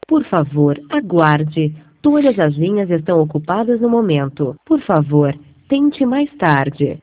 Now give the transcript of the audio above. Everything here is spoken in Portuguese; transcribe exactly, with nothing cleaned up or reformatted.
Por favor, aguarde. Todas as linhas estão ocupadas no momento. Por favor, tente mais tarde.